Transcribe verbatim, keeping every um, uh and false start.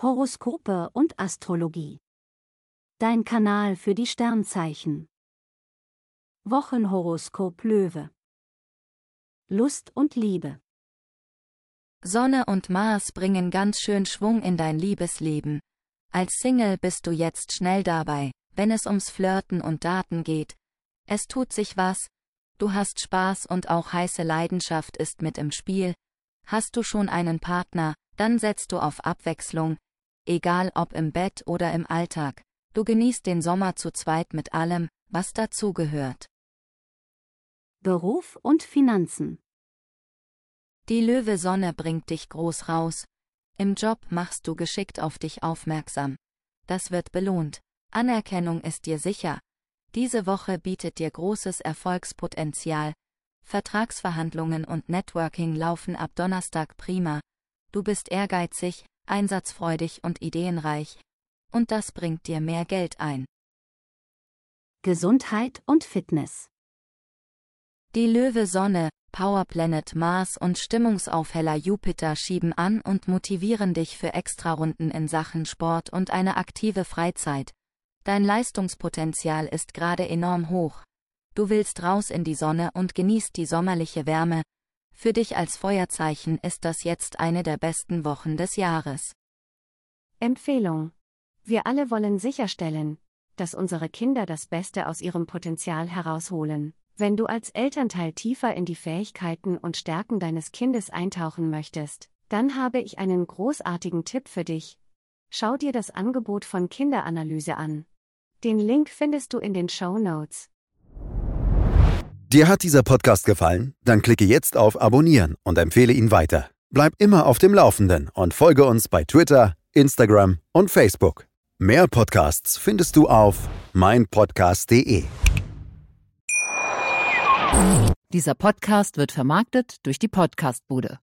Horoskope und Astrologie. Dein Kanal für die Sternzeichen. Wochenhoroskop Löwe. Lust und Liebe. Sonne und Mars bringen ganz schön Schwung in dein Liebesleben. Als Single bist du jetzt schnell dabei, wenn es ums Flirten und Daten geht. Es tut sich was, du hast Spaß und auch heiße Leidenschaft ist mit im Spiel. Hast du schon einen Partner, dann setzt du auf Abwechslung, egal ob im Bett oder im Alltag. Du genießt den Sommer zu zweit mit allem, was dazugehört. Beruf und Finanzen. Die Löwe-Sonne bringt dich groß raus. Im Job machst du geschickt auf dich aufmerksam. Das wird belohnt. Anerkennung ist dir sicher. Diese Woche bietet dir großes Erfolgspotenzial. Vertragsverhandlungen und Networking laufen ab Donnerstag prima. Du bist ehrgeizig, einsatzfreudig und ideenreich. Und das bringt dir mehr Geld ein. Gesundheit und Fitness. Die Löwe-Sonne, Powerplanet Mars und Stimmungsaufheller Jupiter schieben an und motivieren dich für Extrarunden in Sachen Sport und eine aktive Freizeit. Dein Leistungspotenzial ist gerade enorm hoch. Du willst raus in die Sonne und genießt die sommerliche Wärme. Für dich als Feuerzeichen ist das jetzt eine der besten Wochen des Jahres. Empfehlung: Wir alle wollen sicherstellen, dass unsere Kinder das Beste aus ihrem Potenzial herausholen. Wenn du als Elternteil tiefer in die Fähigkeiten und Stärken deines Kindes eintauchen möchtest, dann habe ich einen großartigen Tipp für dich. Schau dir das Angebot von Kinderanalyse an. Den Link findest du in den Shownotes. Dir hat dieser Podcast gefallen? Dann klicke jetzt auf Abonnieren und empfehle ihn weiter. Bleib immer auf dem Laufenden und folge uns bei Twitter, Instagram und Facebook. Mehr Podcasts findest du auf meinpodcast punkt de. Dieser Podcast wird vermarktet durch die Podcastbude.